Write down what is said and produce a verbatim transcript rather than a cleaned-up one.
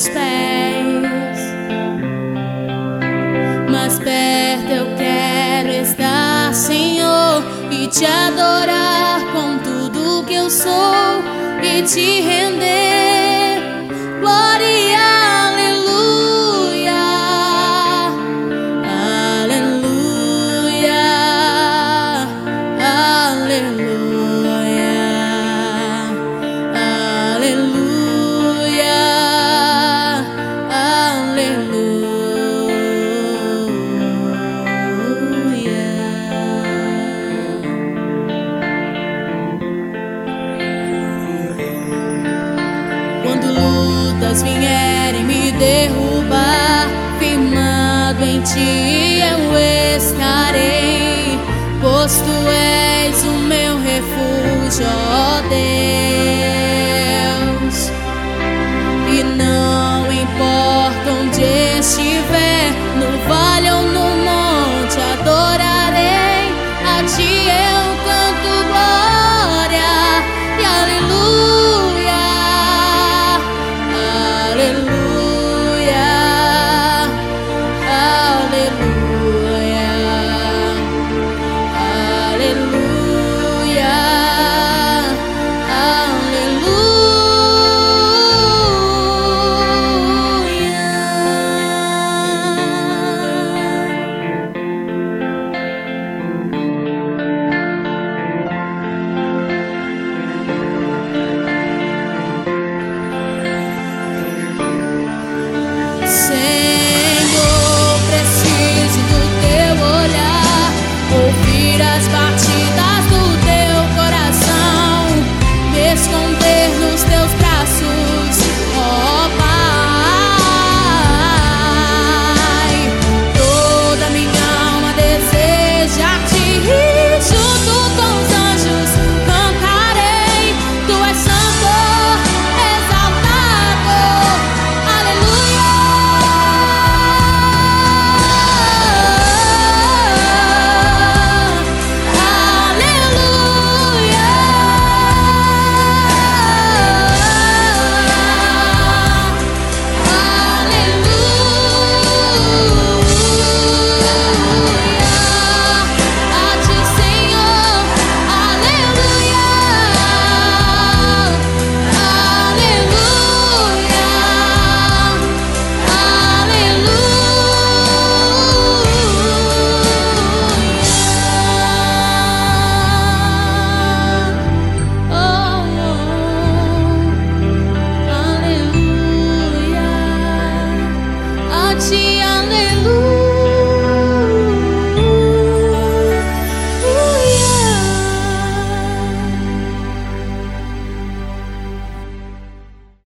meus pés. Mais perto eu quero estar, Senhor, e te adorar com tudo que eu sou e te render. Glória, aleluia, aleluia, aleluia, aleluia, aleluia. Quando lutas vierem me derrubar, firmado em ti eu estarei, pois tu és o meu refúgio, ó Deus.